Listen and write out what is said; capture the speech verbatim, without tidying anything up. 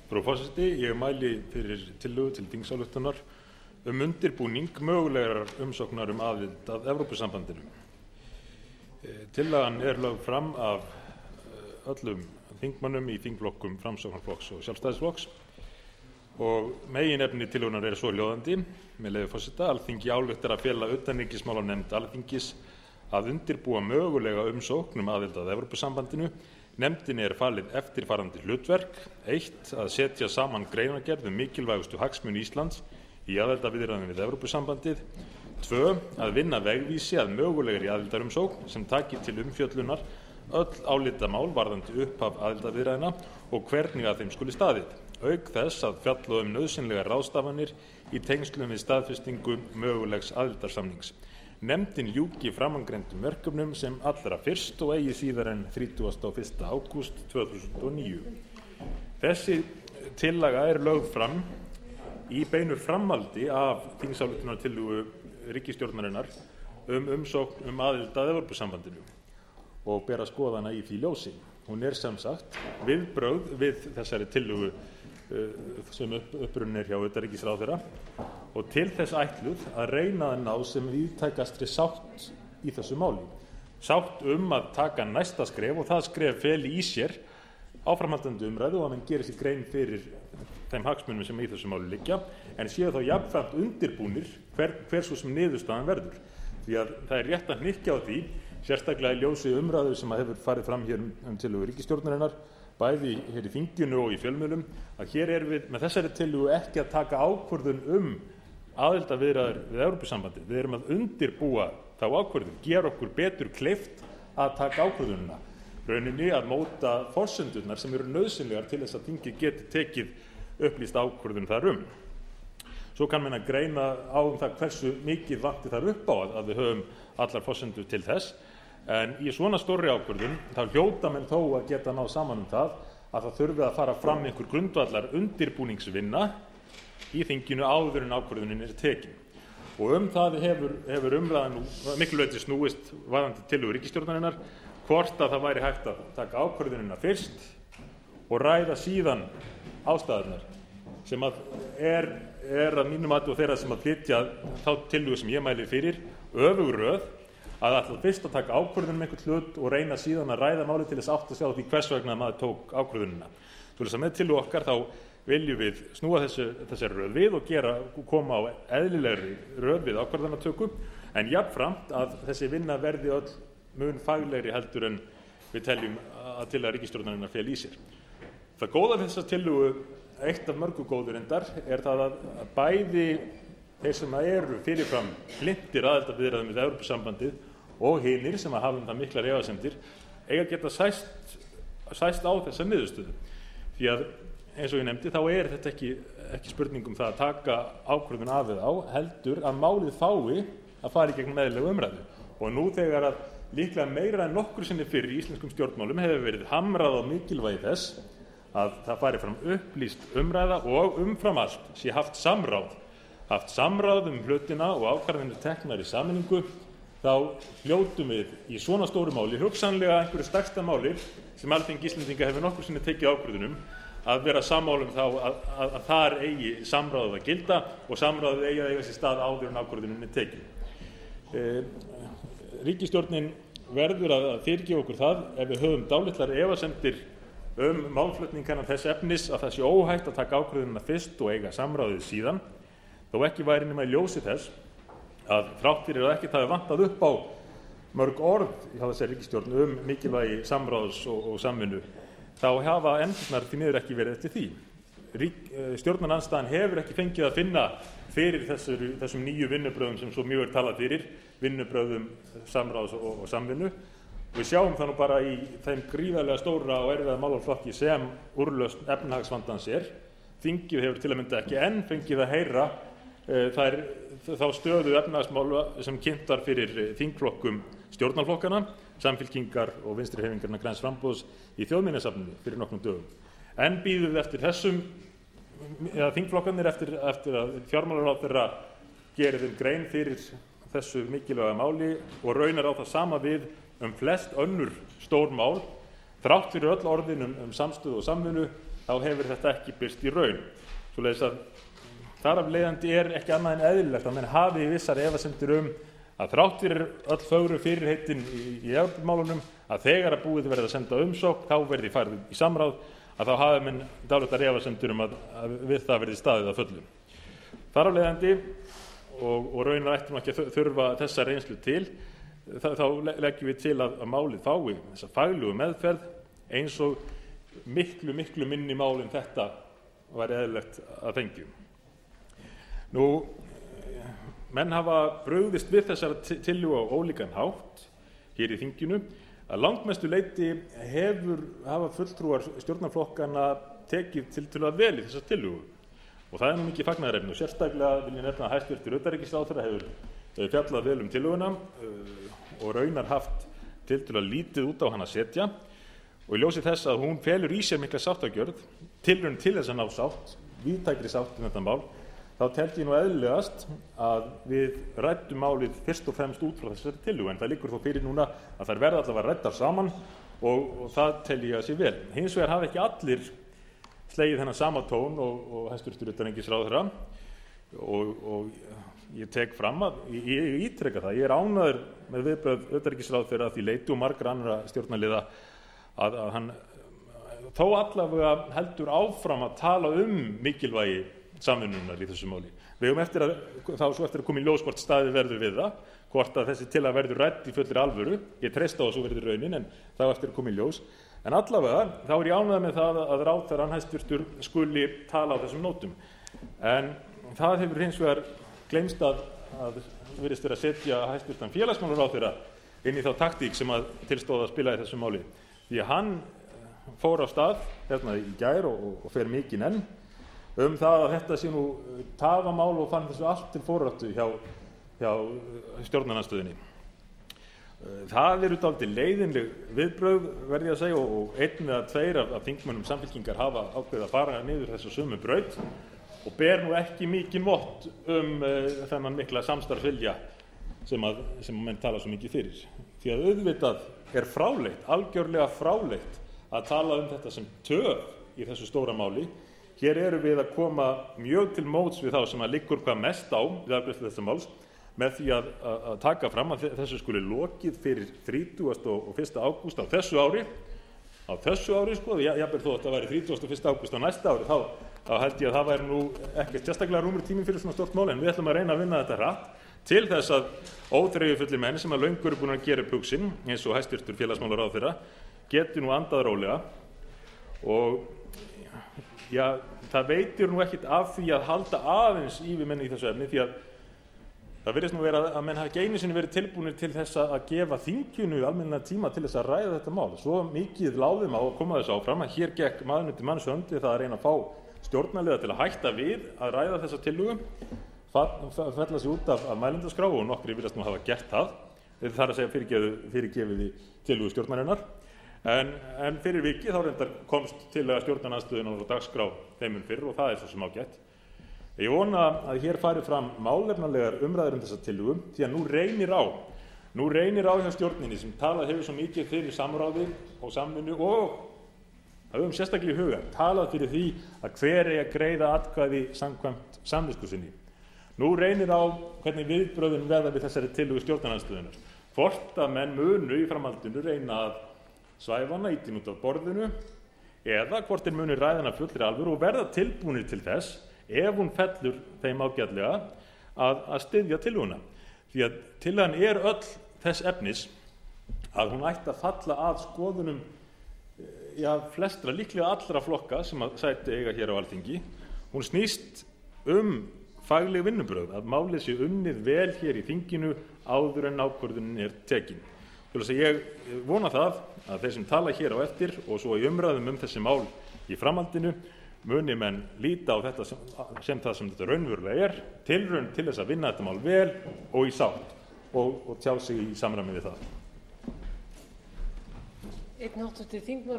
Frú forseti, ég mæli fyrir tillögu til þingsályktunar um undirbúning mögulegrar umsóknar um aðild að Evrópusambandinu. Tillagan er lögð fram af öllum þingmönnum í þingflokkum Framsóknarflokks og Sjálfstæðisflokks og meginefni tillögunnar er svohljóðandi, með leyfi forseta: Alþingi ályktar að fela utanríkismálanefnd Alþingis að undirbúa mögulega umsókn um aðild að Evrópusambandinu. Nefndinni er falið eftirfarandi hlutverk: eitt Að setja saman greinargerð um mikilvægustu hagsmuni Íslands í aðildarviðræðum við Evrópusambandið. tvö Að vinna vegvísi að mögulegri aðildarumsókn sem taki til umfjöllunar öll álitamál varðandi upphaf aðildarviðræðna og hvernig að þeim skuli staðið, auk þess að fjalla um nauðsynlegar ráðstafanir í tengslum við staðfestingu mögulegs aðildarsamnings. Nefndin ljúki framangreindum verkefnum sem allra fyrst og eigi síðar en þrítugasta og fyrsta ágúst tvö þúsund og níu. Þessi tillaga er lögð fram í beinu framhaldi af þingsályktunartillögu ríkisstjórnarinnar um umsókn um aðild að Evrópusambandinu og ber að skoða hana í því ljósi. Hún er sem sagt viðbrögð við þessari tillögu sem upp, upprunnin er hjá utanríkisráðherra og til þess ætluð að reyna að ná sem víðtækastri sátt í þessu máli. Sátt um að taka næsta skref og það skref feli í sér áframhaldandi umræðu og að menn gerir sér grein fyrir þeim hagsmunum sem í þessu máli liggja, en séu þá jafnframt undirbúnir hver, hver svo sem niðurstaðan verður. Því að það er rétt að hnykkja á því, sérstaklega í ljósi umræðu sem að hefur farið fram hér um, um tillögu ríkisstjórnarinnar, bæði hér í þinginu og í fjölmiðlum, að hér erum við með þessari tillögu ekki að taka ákvörðun um aðildarviðræður við Evrópusambandið. Við erum að undirbúa þá ákvörðun, gera okkur betur kleift að taka ákvörðunina, rauninni að móta forsendurnar sem eru nauðsynlegar til þess að þingið geti tekið upplýst ákvörðun þar um. Svo kann menn að greina á um það hversu mikið vanti þar upp á að, að við höfum allar forsendur til þess, en í svona stórri ákvörðun þá hljóta menn þó að geta náð saman um það að það þurfi að fara fram einhver grundvallar undirbúningsvinna í þinginu áður en ákvörðunin er tekin. Og um það hefur, hefur umræðan miklu leyti snúist varðandi tillögu ríkisstjórnarinnar, hvort að það væri hægt að taka ákvörðunina fyrst og ræða síðan ástæðurnar, sem að er, er að mínum mati og þeirra sem að flytja þá tillögu sem ég mæli fyrir öfugur röð, að ætla fyrst að taka ákvörðun um einhvern hlut og reyna síðan að ræða máli til þess átt að sjá því hvers vegna maður tók ákvörðunina. Svo þess að með tillögu okkar þá viljum við snúa þessu, þessari röð við og gera, koma á eðlilegri röð við ákvörðunartöku, en jafnframt að þessi vinna verði öll mun faglegri heldur en við teljum að tillaga ríkisstjórnarinnar fel í sér. Það góða við þessa tillögu, eitt af mörgu góður endar, er það að bæði þeir sem eru fyrirfram hlynntir aðildarviðræðum við Evrópusambandið og hinir sem að hafa um það miklar efasemdir eiga að geta sæst, sæst á þessa niðurstöðu. Því að eins og ég nefndi þá er þetta ekki, ekki spurning um það að taka ákvörðun af eða á, heldur að málið fái að fara í gegnum eðlilega umræðu. Og nú þegar að líklega meira en nokkur sinni fyrir í íslenskum stjórnmálum hefur verið hamrað á mikilvægi þess að það fari fram upplýst umræða og umfram allt sé haft samráð, haft samráð um hlutina og ákvarðanir teknar í sameiningu, þá hljótum við í svona stóru máli, hugsanlega einhverju stærsta máli sem Alþingi Íslendinga hefur nokkur sinni tekið ákvörðunum, að vera sammála um þá að, að, að þar eigi samráðið að gilda og samráðið eigi að eiga sér stað áður en ákvörðunin er tekin. E, ríkisstjórnin verður að fyrirgefa okkur það ef við höfum dálitlar efasemdir um málflutningana þess efnis að það sé óhætt að taka ákvörðunina fyrst og eiga samráðið síðan, þó ekki væri nema í ljósi þess að þrátt fyrir að ekki það er vantað upp á mörg orð hjá þessari ríkisstjórn um mikilvægi samráðs og, og samvinnu, þá hafa endurnar því miður ekki verið eftir því. Rík, stjórnarandstaðan hefur ekki fengið að finna fyrir þessur, þessum nýju vinnubröðum sem svo mjög er talað fyrir, vinnubröðum samráðs og, og samvinnu. Við sjáum það nú bara í þeim gríðarlega stóra og erfiða málaflokki sem úrlausn efnahagsvandans er. Þingið hefur til að mynda ekki enn fengið að heyra e, þær, þá stöðu efnahagsmála sem kynntar fyrir þingflokkum stjórnarflokkana, Samfylkingar og Vinstrihreyfingarinnar græns framboðs í Þjóðminjasafninu fyrir nokkrum dögum. En bíðum við eftir þessum, eða þingflokkarnir eftir, eftir að fjármálaráðherra gerir þeim grein fyrir þessu mikilvæga máli og raunar á það sama við um flest önnur stór mál, þrátt fyrir öll orðin um, um samstöðu og samvinnu, þá hefur þetta ekki birst í raun. Svoleiðis að þar af leiðandi er ekki annað en eðlilegt að menn hafi vissar efasemdir um að þrátt fyrir öll fögru fyrirheitin í, í Evrópumálunum að þegar að búið verði að senda umsókn þá verði farið í samráð, að þá hafi menn dálitlar efasemdir um að, að við það verði staðið að fullu. Þar af leiðandi og, og raunar ættum ekki að þurfa þessa reynslu til, þá, þá leggjum við til að, að málið fái þessa faglegu meðferð eins og miklu, miklu minni mál en þetta var eðlilegt að fengjum. Nú, menn hafa brugðist við þessara tillögu á ólíkan hátt hér í þinginu. Að langmestu leyti hefur hafa fulltrúar stjórnarflokkanna tekið tiltölulega vel í þessa tillögu. Og það er nú mikið fagnaðarefni og sérstaklega vil ég nefna að hæstvirtur utanríkisráðherra hefur, hefur fjallað vel um tillöguna uh, og raunar haft tiltölulega lítið út á hana að setja. Og í ljósi þess að hún felur í sér mikla sáttagjörð, tilraun til þess að ná sátt, víðtækri sátt um þetta mál, þá teldi ég nú eðlilegast að við ræddum málið fyrst og fremst út frá þessari tillögu, en það liggur þó fyrir núna að þær verða allavega ræddar saman og, og það tel ég að sé vel. Hins vegar hafa ekki allir slegið þennan sama tón og, og hæstvirtur utanríkisráðherra og, og ég tek fram að ég, ég ítreka það, ég er ánægður með viðbrögð utanríkisráðherra að því leyti og margra annarra stjórnarliða að, að hann þó allavega heldur áfram að tala um mikilvægi samvinnunar í þessu máli. Við höfum eftir að, þá svo eftir að koma í ljós hvort staðið verður við það, hvort að þessi tillaga verður rædd í fullir alvöru, ég treysta á að svo verður raunin, en þá eftir að koma í ljós. En allavega, þá er ég ánægður með það að ráðherrann hæstvirtur skuli tala á þessum nótum. En það hefur hins vegar gleymst að, að virðist vera að setja hæstvirtan félagsmálaráðherra inn í þá taktík sem að tilstóð að spila í þessu máli. Því að hann fór á stað hérna í gær og, og fer mikinn enn um það að þetta sé nú tafamál og fann þessu allt til foráttu hjá, hjá stjórnarandstöðunni. Það eru dálítið leiðinleg viðbrögð, verð ég að segja, og einn eða tveir af, af þingmönnum Samfylkingar hafa ákveðið að fara niður þessu sömu braut og ber nú ekki mikinn vott um uh, þennan mikla samstarfsvilja sem að, sem að menn tala svo mikið fyrir. Því að auðvitað er fráleitt, algjörlega fráleitt að tala um þetta sem töf í þessu stóra máli. Hér erum við að koma mjög til móts við þá sem að liggur hvað mest á við afgreiðslu þessa máls með því að, að, að taka fram að þessu skuli lokið fyrir þrítugasta og fyrsta ágúst á þessu ári. Á þessu ári, sko, jafnvel þó að þetta væri þrítugasta og fyrsta ágúst á næsta ári, þá, þá held ég að það væri nú ekkert sérstaklega rúmur tími fyrir svona stórt mál, en við ætlum að reyna að vinna þetta hratt til þess að óþreyjufullir menn sem að löngu eru búin að gera upp hug sinn, eins og hæstvirtur félagsmálaráðherra, geti nú andað rólega. Og já, það veitir nú ekkert af því að halda aðeins í við menn í þessu efni, því að það virðist nú vera að menn hafi ekki einu sinni verið tilbúnir til þess að gefa þinginu almennilega tíma til þess að ræða þetta mál. Svo mikið láðum á að koma þessu áfram að hér gekk maðurinn til manns hönd við það að reyna að fá stjórnarliða til að hætta við að ræða þessa tillögu, fella sig út af, af mælendaskrá og nokkri virðast nú hafa gert það. Þetta þarf að segja fyrirgefið í tillögu stjórnarinnar. En, en fyrir viki þá reyndar komst tillaga stjórnarandstöðunnar á dagskrá þeim mun fyrr og það er svo sem ágætt. Ég vona að hér fari fram málefnalegar umræður um þessa tillögu því að nú reynir á, nú reynir á hjá stjórninni sem talað hefur svo mikið fyrir samráði og samvinnu og höfum sérstaklega í huga, talað fyrir því að hver eigi að greiða atkvæði samkvæmt samvisku sinni. Nú reynir á hvernig viðbrögðin verða við þessari tillögu stjórnarandstöðunnar. Hvort að menn munu í framhaldinu reyna að svæfa hana, ýta henni út af borðinu eða hvort þeir munu ræða hana fullri alvöru og verða tilbúnir til þess ef hún fellur þeim ágætlega að, að styðja tillöguna. Því að tillagan er öll þess efnis að hún ætti að falla að skoðunum já, flestra, líklega allra flokka sem að sæti eiga hér á Alþingi. Hún snýst um fagleg vinnubrögð, að málið sé unnið vel hér í þinginu áður en ákvörðunin er tekin. Þannig að ég vona það að þeir sem tala hér á eftir og svo í umræðum um þessi mál í framhaldinu muni menn líta á þetta sem, sem það sem þetta raunverulega er, tilraun til þess að vinna þetta mál vel og í sátt og, og tjá sig í samræmi við það. Einn háttvirtur þingmaður